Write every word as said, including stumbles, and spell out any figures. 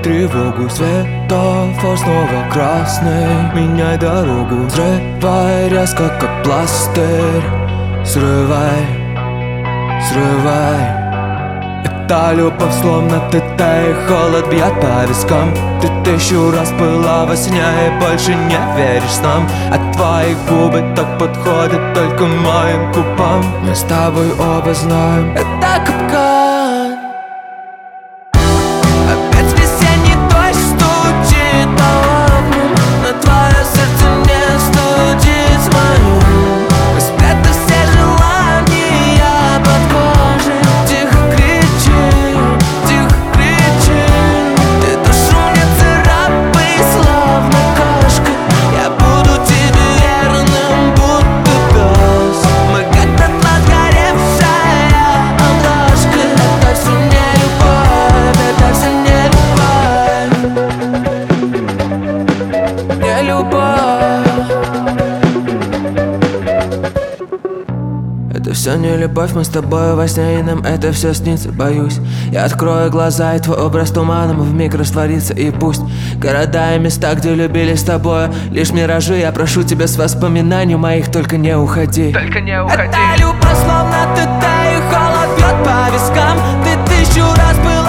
тревогу. Светофор снова красный, меняй дорогу. Взрывай резко, как пластырь. Срывай, срывай. Эта любовь словно Тета, и холод бьет по вискам. Ты тысячу раз была во сне и больше не веришь нам. А твои губы так подходят только моим губам. Мы с тобой оба знаем, это капкан. Опять весенний дождь стучит по окнам, но твое сердце не стучит в моем. Мы спрятали все желания под кожей. Тихо кричи, тихо кричи. Ты душу мне царапай, словно кошка. Я буду тебе верным, будто пес. Мы как дотла сгоревшая обложка. Это все не любовь, это все не любовь. Не любовь. Это все не любовь, мы с тобой во сне, и нам это все снится. Боюсь, я открою глаза, и твой образ туманом вмиг растворится. И пусть города и места, где любили с тобой, лишь миражи. Я прошу тебя с воспоминаний моих, только не уходи. Только не уходи. Это любовь словно Тета, и холод бьет по вискам. Ты тысячу раз был